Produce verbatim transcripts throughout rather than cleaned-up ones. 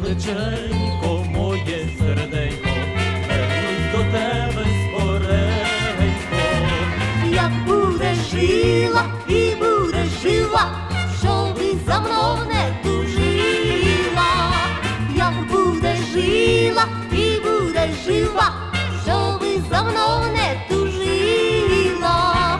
величенько, моє серденько, вернусь до тебе скоренько. Як буде жила і буде жила, що ви за мною не тужила. Як буде жила і буде жила, що ви за мною не тужила.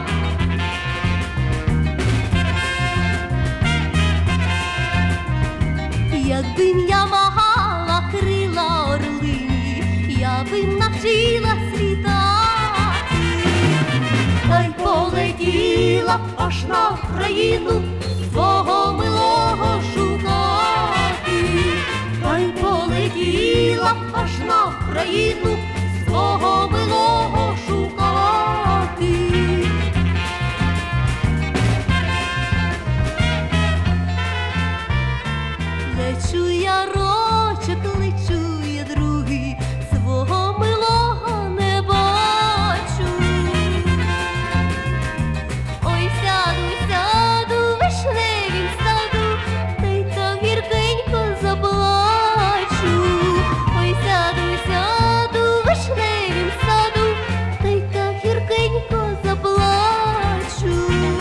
Якби я мала крила орлині, я би навчилась літати, та й полетіла б аж на Україну свого милого шукати, та й полетіла б аж на Україну свого милого шукати. Лечу я рочок, лечу я другий, свого милого не бачу. Ой, сяду, сяду в вишневім саду, та й так гіркенько заплачу. Ой, сяду, сяду в вишневім саду, та й так гіркенько заплачу.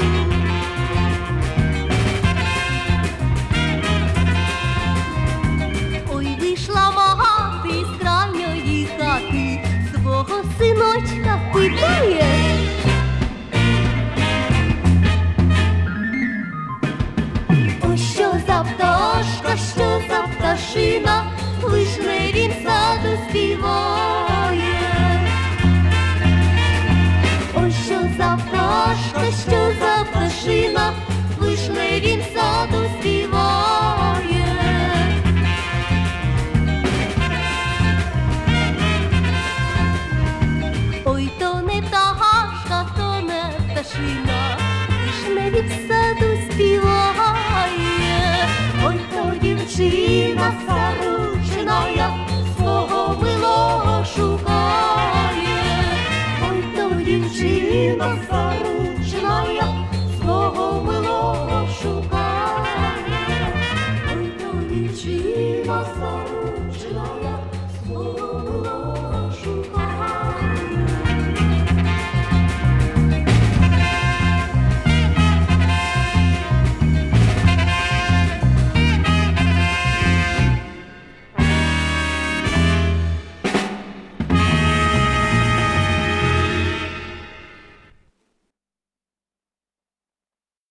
Вийшла мати з крайньої хати, свого синочка питає: ой, що за пташка, що за пташина в вишневім саду співає? Ой, що за пташка, що за пташина в вишневім саду співає? Ой, то не пташка, то не пташина, вишневі в саду співає. Ой, то дівчина